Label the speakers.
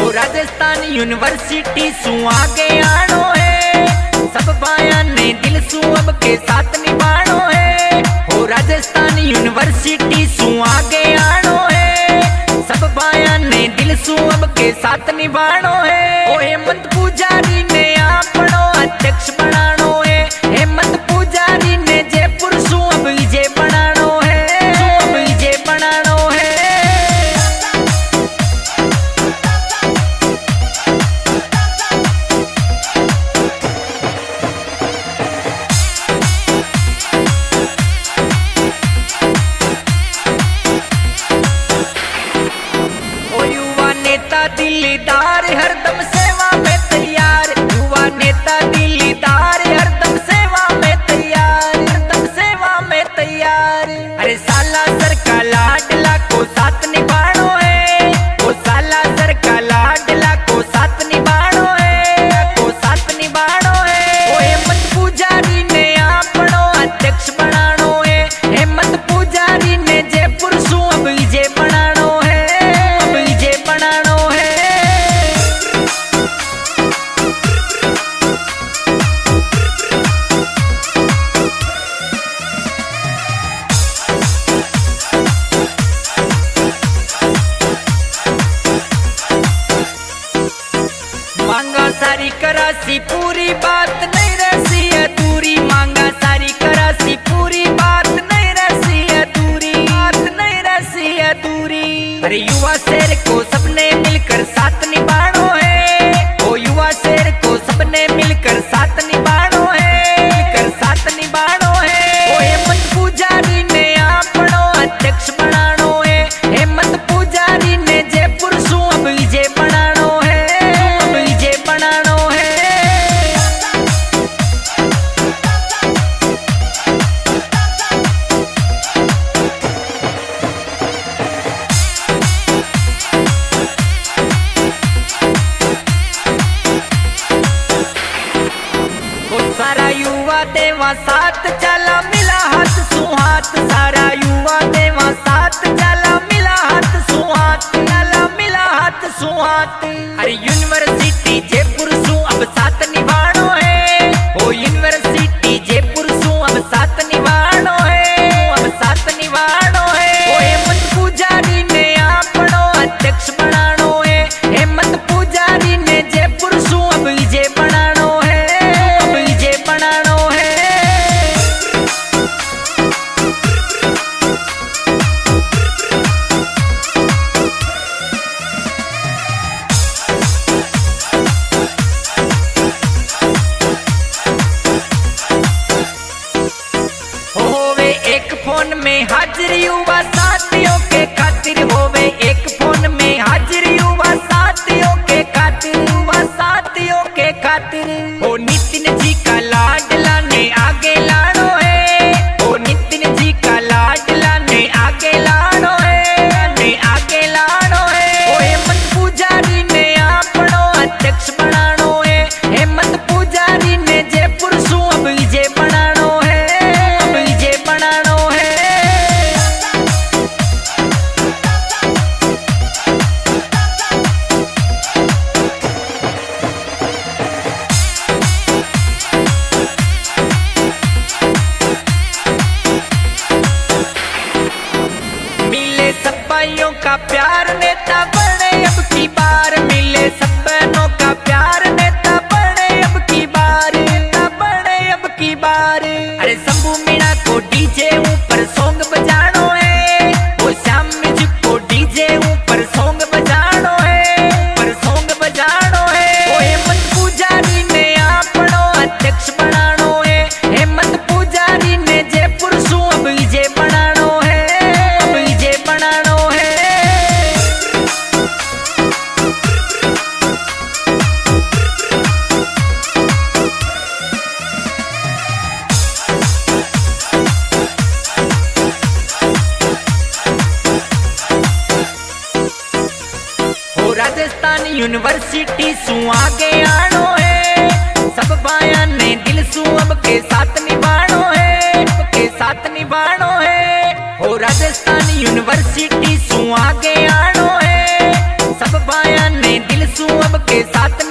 Speaker 1: Rajasthan university सु आगे आनो है, सब बाया ने दिल सु अब के साथ निभानो है। हो राजस्थान यूनिवर्सिटी सु आगे आनो है, सब बाया ने दिल सु अब के साथ निभानो है। ओ हेमंत पुजारी ने आपनो अध्यक्ष बनानो है, हेमंत पुजारी ने जयपुर सु अब विजय बनानो है, अब विजय बनानो है। दिल्लीदार हरदम सेवा में तैयार, युवा नेता दिल्लीदार हरदम सेवा में तैयार, हरदम सेवा में तैयार। अरे साला सर का लाडला को साथ निभानो है, वो साला सर का लाडला को साथ निभानो है, को साथ निभानो है। वो हेमंत पुजारी ने आपनो अध्यक्ष बनानो है, हेमंत पुजारी ने जयपुर सु अब विजय बनानो है, अब विजय बनानो है। मांगा सारी करासी पूरी बात नहीं रहसी अधूरी, मांगा सारी करासी पूरी बात नहीं रहसी अधूरी, बात नहीं रहसी अधूरी। अरे युवा शेर को सबने मिलकर साथ निभानो है, ओ युवा शेर को सबने मिलकर साथ निभानो है, मिलकर साथ निभानो है। ओ हेमंत पुजारी ने आपनो अध्यक्ष बनानो है, हेमंत पुजारी ने जयपुर सु अब विजय बनानो है, अब विजय बनानो है। सारा युवा देवा साथ चला मिला हाथ सु हाथ, सारा युवा देवा साथ चला मिला हाथ सु हाथ, चला मिला हाथ सु हाथ। अरे यूनिवर्सिटी जयपुर सु अब साथ निभानो है, ओ यूनिवर्सिटी जयपुर सु अब साथ निभानो है, अब साथ निभानो है। ओ हेमंत पुजारी ने आपनो अध्यक्ष बनानो है, हेमंत पुजारी ने जयपुर सु अब विजय बनानो है, अब विजय बनानो है। होवे एक फोन में हाजिर युवा साथियों के खातिर, होवे एक फोन में हाजिर युवा साथियों के खातिर, युवा साथियों के खातिर। ओ नितिन जी का लाडला ने आगे लानो है, ओ नितिन जी का लाडला ने आगे लानो है, ने आगे लानो है। ओ हेमंत पुजारी ने आपनो अध्यक्ष बनानो है, हेमंत पुजारी ने जयपुर सु अब विजय बनानो है, अब विजय बनानो है। मिले सब भाइयों का प्यार नेता बने अब की बार, मिले सब बहनों का प्यार नेता बने अब की बार, नेता बने अब की बार। अरे शंभू मीणा को डीजे ऊपर सॉन्ग बजानो है, वो श्याम म्यूजिक को डीजे ऊपर सॉन्ग बजानो है, ऊपर सॉन्ग बजानो है। ओ हेमंत पुजारी ने आपनो अध्यक्ष बनानो है, हेमंत पुजारी ने जयपुर सु अब विजय बनानो है, अब विजय बनानो है। राजस्थान यूनिवर्सिटी सु आगे आनो है, सब बाया ने दिल सु अब के साथ निभानो है, अब के साथ निभानो है। हो राजस्थान यूनिवर्सिटी सु आगे आनो है, सब बाया ने दिल सु अब के साथ